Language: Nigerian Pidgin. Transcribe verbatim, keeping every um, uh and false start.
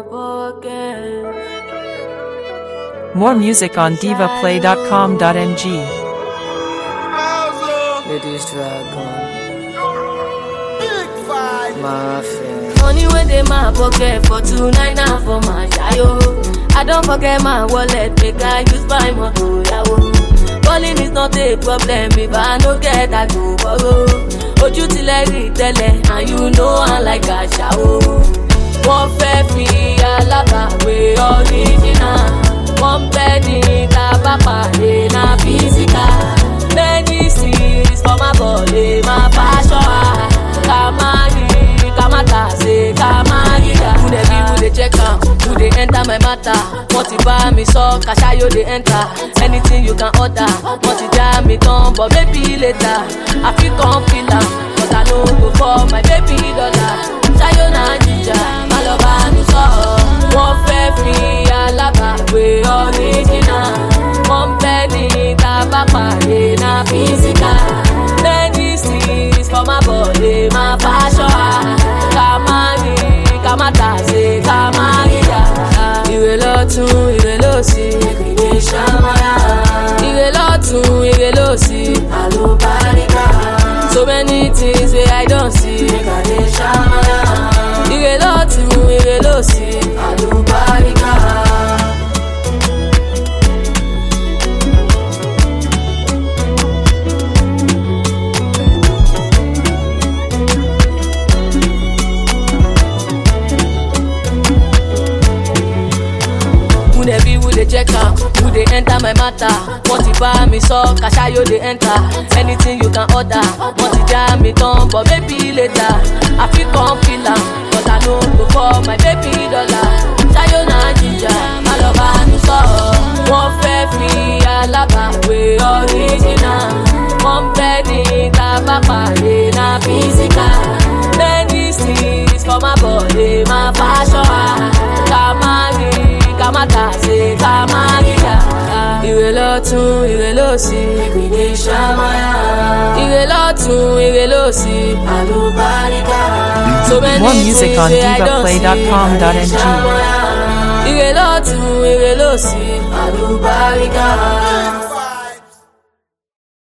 More music on diva play dot com dot n g. Ladies Dragon, my friend. Money when they my pocket for two nine now for my shayo. I don't forget my wallet, make I use my motor, yawo. Calling is not a problem if I no get I go borrow. Ojú ti lẹ́rìí tẹ́lẹ̀, and you know I like a shower. Wọ́n fẹ́ fi alábàáwé original. Wọ́n bẹ́ ní tábà pàdé na physical. Many series for my body, my passion. Kamari, kamata, say kamari. Who dey be, who dey check am, who dey enter my matter. Wọ́n ti bá mi sọ, Kashayo dey enter. Anything you can order, wọ́n ti já mi tán, but maybe later. I fit come feel am, but I no go for my baby dollar. Shayo na ginger, má lọ bá mi sọ. Wọ́n fẹ́ fi alábàáwé original. Wọ́n bẹ́ ní tábà pàdé na physical. Many series for my body, my passion. Kamari, kamata, say kamari. Ire lọ́tún, ire lósì, èkìtì ṣàmáyà. Ire lọ́tún, ire lósì, àlùbáríkà. So many things wey I don't see, èkìtì ṣàmáyà. Ire lọ́tún, ire lósì, àlùbáríkà. Who dey be, who dey check am, who dey enter my matter. Wọ́n ti bá mi sọ, Kashayo dey enter. Anything you can order, wọ́n ti já mi tán, but maybe later. I fit come feel am, but I no go for my baby dollar. Shayo na ginger, má lọ bá mi sọ. Wọ́n fẹ́ fi alábàáwé original. Wọ́n bẹ́ ní tábà pàdé na physical. Many series for my body, my passion. Kamari, kamata, say kamari. Ire lọ́tún, ire lósì, èkìtì ṣàmáyà. Ire lọ́tún, ire lósì, àlùbáríkà. So many More music on things wey I diva don't play see, dot com dot n g. Ire lọ́tún, ire lósì, àlùbáríkà.